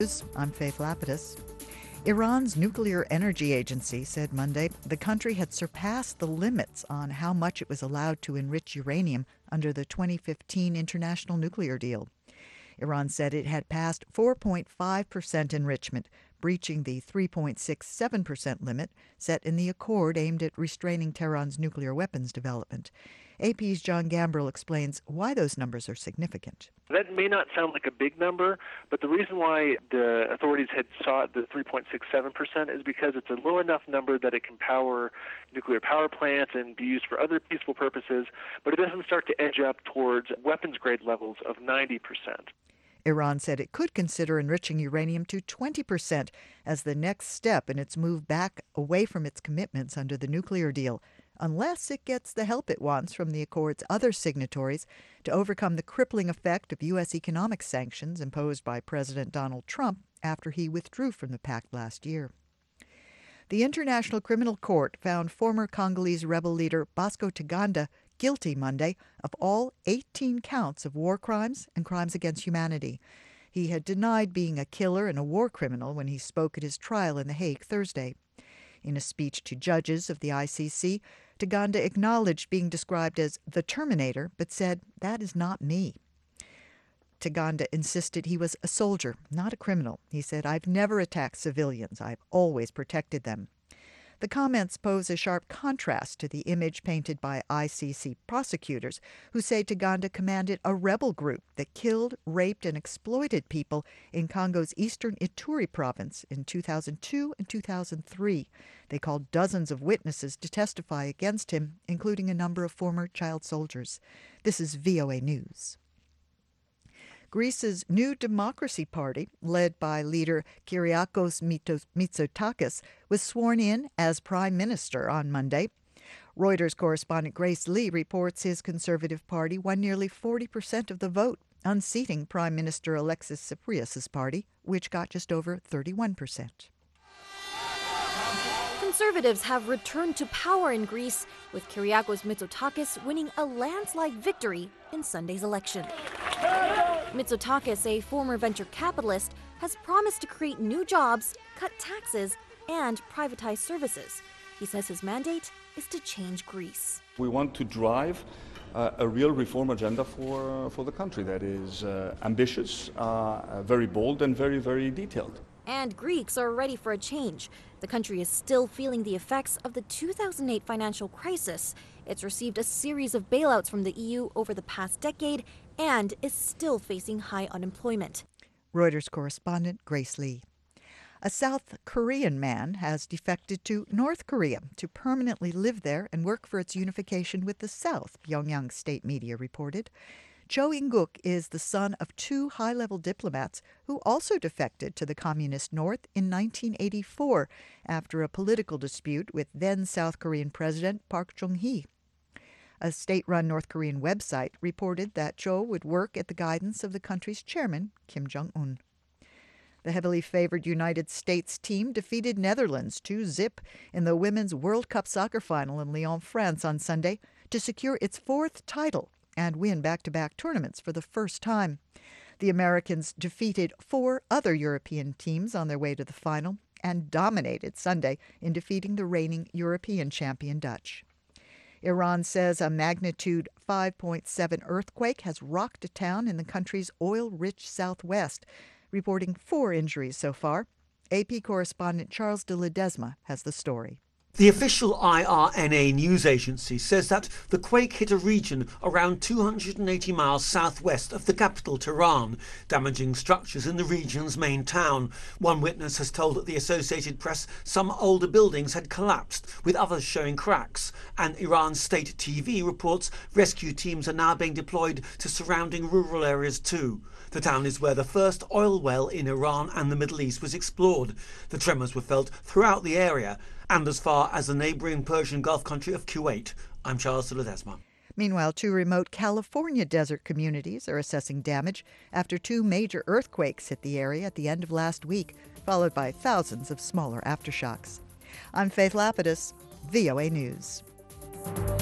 I'm Faith Lapidus. Iran's Nuclear Energy Agency said Monday the country had surpassed the limits on how much it was allowed to enrich uranium under the 2015 international nuclear deal. Iran said it had passed 4.5% enrichment, breaching the 3.67% limit set in the accord aimed at restraining Tehran's nuclear weapons development. AP's John Gambrill explains why those numbers are significant. That may not sound like a big number, but the reason why the authorities had sought the 3.67% is because it's a low enough number that it can power nuclear power plants and be used for other peaceful purposes, but it doesn't start to edge up towards weapons-grade levels of 90%. Iran said it could consider enriching uranium to 20% as the next step in its move back away from its commitments under the nuclear deal, unless it gets the help it wants from the accord's other signatories to overcome the crippling effect of U.S. economic sanctions imposed by President Donald Trump after he withdrew from the pact last year. The International Criminal Court found former Congolese rebel leader Bosco Ntaganda guilty Monday of all 18 counts of war crimes and crimes against humanity. He had denied being a killer and a war criminal when he spoke at his trial in The Hague Thursday. In a speech to judges of the ICC, Ntaganda acknowledged being described as the Terminator, but said, "That is not me." Ntaganda insisted he was a soldier, not a criminal. He said, "I've never attacked civilians. I've always protected them." The comments pose a sharp contrast to the image painted by ICC prosecutors, who say Ntaganda commanded a rebel group that killed, raped, and exploited people in Congo's eastern Ituri province in 2002 and 2003. They called dozens of witnesses to testify against him, including a number of former child soldiers. This is VOA News. Greece's New Democracy Party, led by leader Kyriakos Mitsotakis, was sworn in as prime minister on Monday. Reuters correspondent Grace Lee reports his Conservative Party won nearly 40% of the vote, unseating Prime Minister Alexis Tsipras' party, which got just over 31%. Conservatives have returned to power in Greece, with Kyriakos Mitsotakis winning a landslide victory in Sunday's election. Mitsotakis, a former venture capitalist, has promised to create new jobs, cut taxes, and privatize services. He says his mandate is to change Greece. We want to drive a real reform agenda for the country that is ambitious, very bold, and very, very detailed. And Greeks are ready for a change. The country is still feeling the effects of the 2008 financial crisis. It's received a series of bailouts from the EU over the past decade and is still facing high unemployment. Reuters correspondent Grace Lee. A South Korean man has defected to North Korea to permanently live there and work for its unification with the South, Pyongyang state media reported. Cho In-guk is the son of two high-level diplomats who also defected to the Communist North in 1984 after a political dispute with then South Korean President Park Chung-hee. A state-run North Korean website reported that Cho would work at the guidance of the country's chairman, Kim Jong-un. The heavily favored United States team defeated Netherlands 2-0 in the Women's World Cup soccer final in Lyon, France on Sunday to secure its fourth title and win back-to-back tournaments for the first time. The Americans defeated four other European teams on their way to the final and dominated Sunday in defeating the reigning European champion Dutch. Iran says a magnitude 5.7 earthquake has rocked a town in the country's oil-rich southwest, reporting 4 injuries so far. AP correspondent Charles de Ledesma has the story. The official IRNA news agency says that the quake hit a region around 280 miles southwest of the capital, Tehran, damaging structures in the region's main town. One witness has told the Associated Press some older buildings had collapsed, with others showing cracks. And Iran state TV reports rescue teams are now being deployed to surrounding rural areas too. The town is where the first oil well in Iran and the Middle East was explored. The tremors were felt throughout the area and as far as the neighbouring Persian Gulf country of Kuwait. I'm Charles de Ledesma. Meanwhile, 2 remote California desert communities are assessing damage after 2 major earthquakes hit the area at the end of last week, followed by thousands of smaller aftershocks. I'm Faith Lapidus, VOA News.